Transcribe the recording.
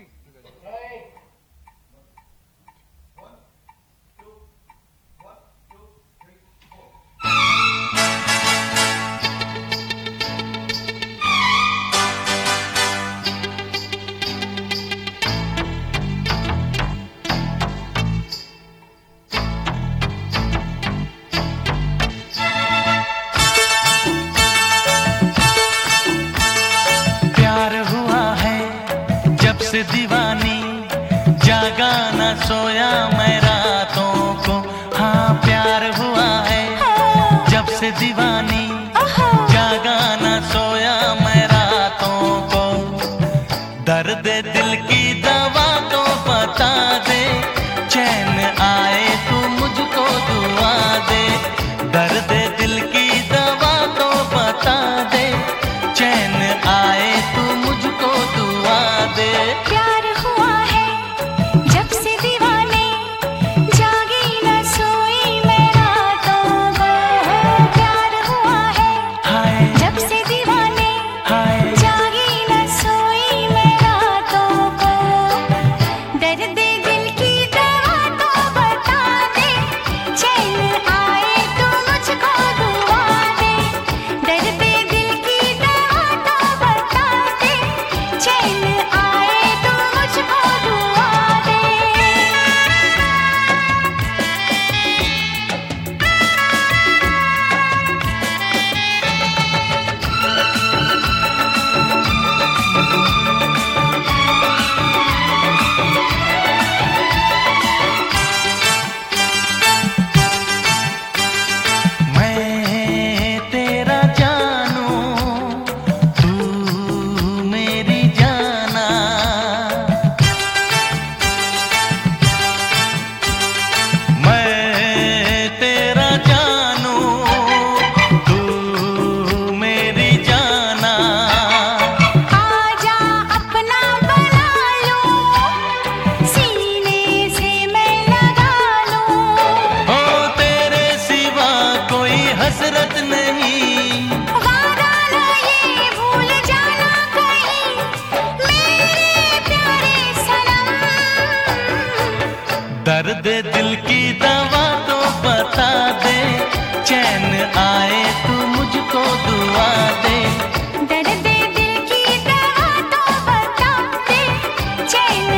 से दीवानी जागा न सोया मैं रातों को। हाँ प्यार हुआ है जब से दीवानी जागा न सोया मैं रातों को। दर्द दिल की दवा तो बता दे, चैन आए तू मुझको दुआ दे। दर्द दिल की दवा तो बता दे, चैन आए तू मुझको दुआ दे। प्यार हुआ है जब से दीवाने जागी न सोई मैं रातों को। प्यार हुआ है जब से दीवाने जागी न सोई मैं रातों को। दर्द दिल की दवा तो बता दे, चैन आए तो मुझको दुआ दे। दर्द दिल की दवा तो बता दे, चैन आए तो मुझको दुआ दे। मैं तेरा जानू तू मेरी जाना। मैं तेरा जानू तू मेरी जाना। आजा अपना बना लो, सीने से मैं लगा लूं। ओ तेरे सिवा कोई हसरत नहीं, वादा ना ये भूल जाना कहीं मेरे प्यारे सनम। दर्द दिल की दवा तो बता दे, चैन आए तू मुझको दुआ दे। दर्द दिल की दवा तो बता दे, चैन